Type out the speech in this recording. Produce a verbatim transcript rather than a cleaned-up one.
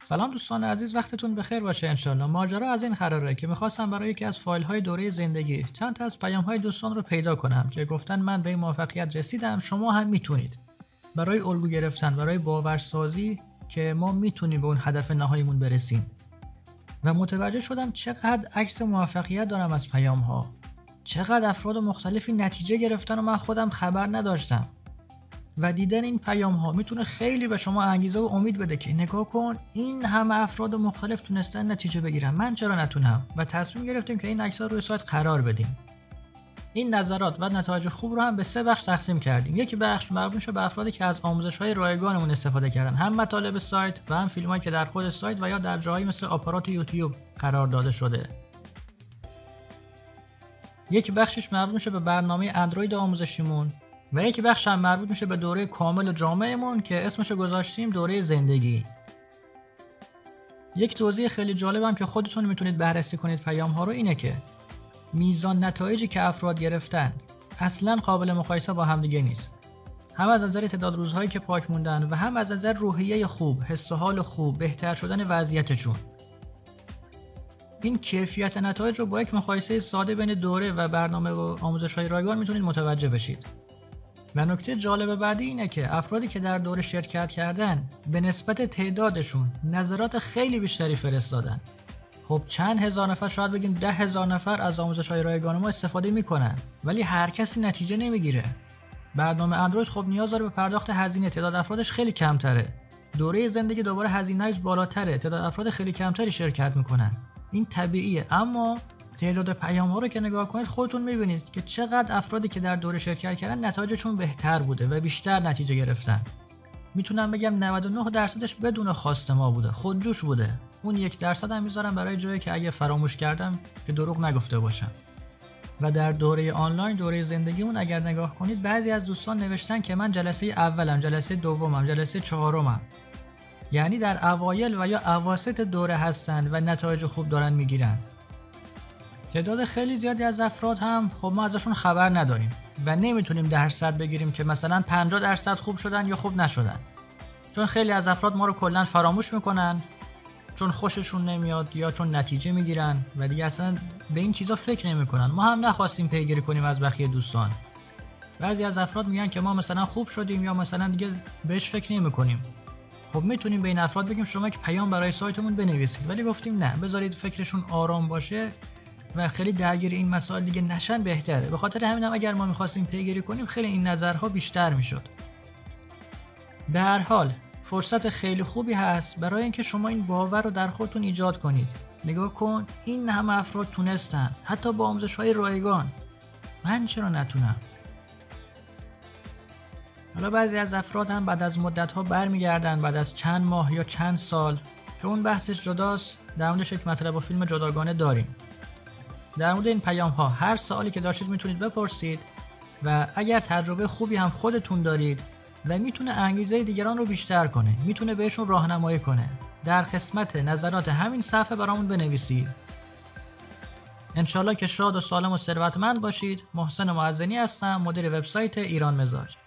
سلام دوستان عزیز، وقتتون بخیر باشه. انشالله ماجرا از این قراره که میخواستم برای یکی از فایل های دوره زندگی چند تا از پیام های دوستان رو پیدا کنم که گفتن من به این موفقیت رسیدم، شما هم میتونید. برای الگو گرفتن، برای باورسازی که ما میتونیم به اون هدف نهاییمون برسیم. و متوجه شدم چقدر عکس موفقیت دارم از پیام ها، چقدر افراد مختلفی نتیجه گرفتن و من خودم خبر نداشتم. و دیدن این پیام ها میتونه خیلی به شما انگیزه و امید بده که نگاه کن این همه افراد مختلف تونستن نتیجه بگیرن، من چرا نتونم؟ و تصمیم گرفتیم که این عکس‌ها رو روی سایت قرار بدیم. این نظرات و نتایج خوب رو هم به سه بخش تقسیم کردیم. یک بخش مربوط میشه به افرادی که از آموزش‌های رایگانمون استفاده کردن، هم مطالب سایت و هم فیلمایی که در خود سایت و یا در جاهایی مثل آپارات یوتیوب قرار داده شده. یک بخشش مربوط میشه به برنامه اندروید آموزشیمون و یک بخش هم مربوط میشه به دوره کامل و جامعمون که اسمشو گذاشتیم دوره زندگی. یک توضیح خیلی جالبم که خودتون میتونید بررسی کنید پیام ها رو اینه که میزان نتایجی که افراد گرفتن اصلا قابل مقایسه با هم دیگه نیست. هم از نظر تعداد روزهایی که پاک موندن و هم از نظر روحیه خوب، حس و حال خوب، بهتر شدن وضعیتشون. این کیفیت نتایج رو با یک مقایسه ساده بین دوره و برنامه و آموزش‌های رایگان میتونید متوجه بشید. و نکته جالب بعدی اینه که افرادی که در دوره شرکت کردن به نسبت تعدادشون نظرات خیلی بیشتری فرستادن. خب چند هزار نفر، شاید بگیم ده هزار نفر از آموزش‌های رایگان ما استفاده میکنن ولی هر کسی نتیجه نمیگیره. برنامه اندروید خب نیاز داره به پرداخت هزینه، تعداد افرادش خیلی کمتره. دوره زندگی دوباره هزینه‌اش بالاتره، تعداد افراد خیلی کمتری شرکت میکنن. این طبیعیه، اما تعداد پیام ها رو که نگاه کنید خودتون میبینید که چقدر افرادی که در دوره شرکت کردن نتایجشون بهتر بوده و بیشتر نتیجه گرفتن. میتونم بگم نود و نه درصدش بدون خواست ما بوده، خودجوش بوده. اون یک درصد هم میذارم برای جایی که اگه فراموش کردم که دروغ نگفته باشم. و در دوره آنلاین، دوره زندگیمون اگر نگاه کنید بعضی از دوستان نوشتن که من جلسه اولم، جلسه دومم، جلسه چهارمم. یعنی در اوایل و یا اواسط دوره هستن و نتایج خوب دارن میگیرن. تعداد خیلی زیادی از افراد هم خب ما ازشون خبر نداریم و نمیتونیم درصد بگیریم که مثلا پنجاه درصد خوب شدن یا خوب نشدن، چون خیلی از افراد ما رو کلا فراموش میکنن، چون خوششون نمیاد یا چون نتیجه میگیرن و دیگه اصلا به این چیزا فکر نمیکنن. ما هم نخواستیم پیگیری کنیم از بقیه دوستان. بعضی از افراد میگن که ما مثلا خوب شدیم یا مثلا دیگه بهش فکر نمیکنیم. خب میتونیم به این افراد بگیم شما یک پیام برای سایتمون بنویسید، ولی گفتیم نه، بذارید فکرشون آرام باشه و خیلی درگیر این مسائل دیگه نشن بهتره. به خاطر همین هم اگر ما می‌خواستیم پیگیری کنیم خیلی این نظرها بیشتر میشد. به هر حال فرصت خیلی خوبی هست برای اینکه شما این باور رو در خودتون ایجاد کنید. نگاه کن این همه افراد تونستن، حتی با آموزش‌های رایگان، من چرا نتونم؟ حالا بعضی از افراد هم بعد از مدت‌ها برمیگردن، بعد از چند ماه یا چند سال که اون بحثش جداست، در موردش یک مطلب و فیلم جداگانه داریم. در مورد این پیام ها هر سوالی که داشتید میتونید بپرسید و اگر تجربه خوبی هم خودتون دارید و میتونه انگیزه دیگران رو بیشتر کنه، میتونه بهشون راهنمایی کنه، در قسمت نظرات همین صفحه برامون بنویسید. انشالله که شاد و سالم و ثروتمند باشید. محسن معزنی هستم، مدیر وبسایت ایران مزاج.